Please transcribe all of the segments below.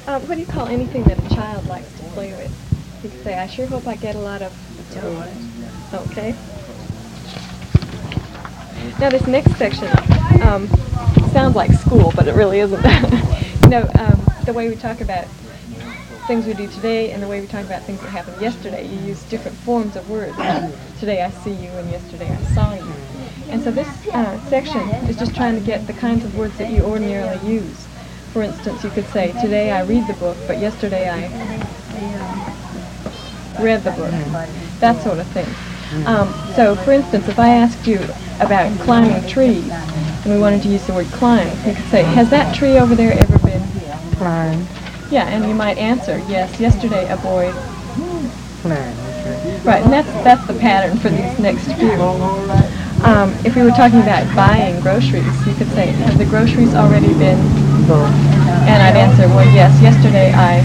What do you call anything that a child likes to play with? You could say, I sure hope I get a lot of toys. Okay. Now this next section sounds like school, but it really isn't. The way we talk about things we do today and the way we talk about things that happened yesterday, you use different forms of words. Today I see you and yesterday I saw you. And so this section is just trying to get the kinds of words that you ordinarily use. For instance, you could say, today I read the book, but yesterday I read the book. That sort of thing. So, for instance, if I asked you about climbing trees, and we wanted to use the word climb, you could say, has that tree over there ever been Climbed. Yeah, and you might answer, yes, yesterday a boy Climbed. Right, and that's the pattern for these next few. If we were talking about buying groceries, you could say, have the groceries already been? And I'd answer, well, yes, yesterday I.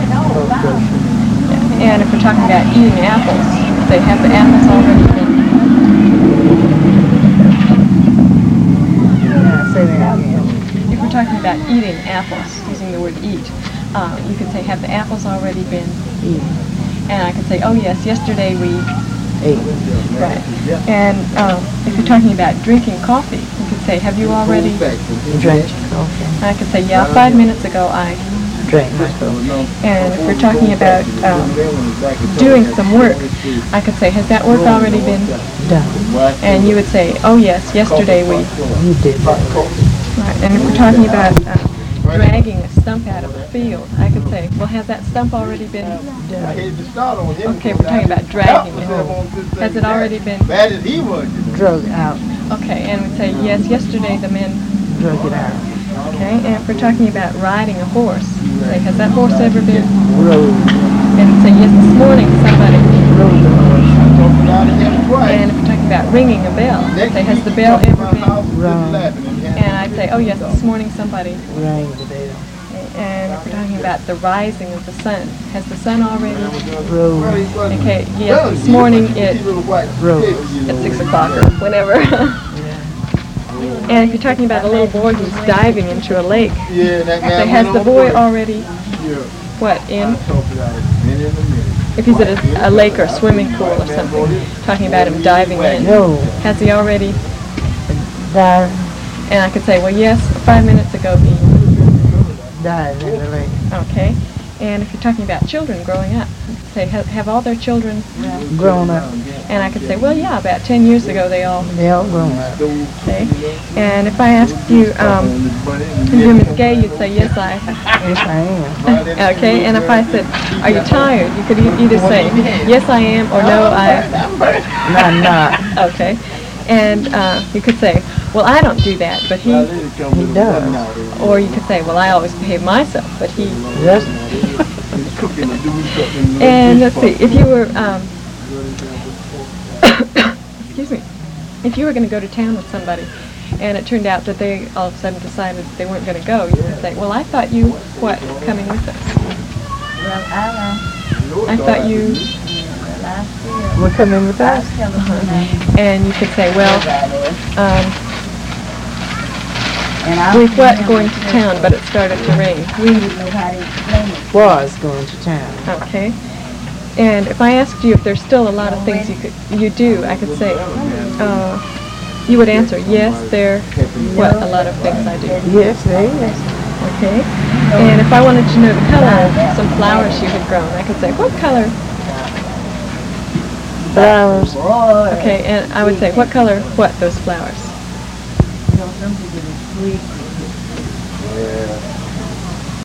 And if we're talking about eating apples, you'd say, have the apples already been? Say that again. If we're talking about eating apples, using the word eat, you could say, have the apples already been? Eaten. And I could say, oh yes, yesterday we Ate. Right. And if you're talking about drinking coffee, you could say, have you already Drank coffee. And I could say, yeah, 5 minutes ago I Drank my coffee. And if we're talking about doing some work, I could say, has that work already been Done. And you would say, oh yes, yesterday we You did that. Right. And if we're talking about dragging a stump out of a field, I could say, well, has that stump already been Done. Okay, we're talking about dragging it. Has it already been Bad as he was. Drug out. Okay, and we'd say, yes, yesterday the men Drug it out. Okay, and if we're talking about riding a horse, say, has that horse ever been? Rode. And say, yes, this morning somebody. Rode the horse. And if we're talking about ringing a bell, say, has the bell ever been? Rung. And I'd say, oh yes, this morning somebody. Rang the bell. And if we're talking about the rising of the sun, has the sun already? Rose. Okay, yes, this morning it Rose. at 6 o'clock or whenever. And if you're talking about a little boy who's diving into a lake, say, has the boy already, what, in? If he's at a lake or a swimming pool or something, talking about him diving in, No. has he already? Dive. And I could say, well, yes, 5 minutes ago he. Dive in the lake. Okay. And if you're talking about children growing up, say, have all their children Grown up. And I could say, well, yeah, about 10 years ago they all. They all grown up. Okay. And if I asked you, if you're Miss Gay, you'd say, yes, I. Yes, I am. Okay. And if I said, are you tired? You could either say, yes, I am, or no, I. No, I'm not. Okay. And you could say, well, I don't do that, but he. He does. Or you could say, well, I always behave myself, but he. Yes. And let's see, if you were, excuse me, if you were going to go to town with somebody, and it turned out that they all of a sudden decided they weren't going to go, you could say, well, I thought you, what, coming with us? I thought you. We're coming with us. And you could say, well, we what going to town, but it started to rain. We Was going to town. Okay. And if I asked you if there's still a lot of things you do, I could say, you would answer, yes, there, what, a lot of things I do. Yes, there is. Okay. And if I wanted to know the color of some flowers you had grown, I could say, what color? Flowers. Okay, and I would say, what color, what, those flowers?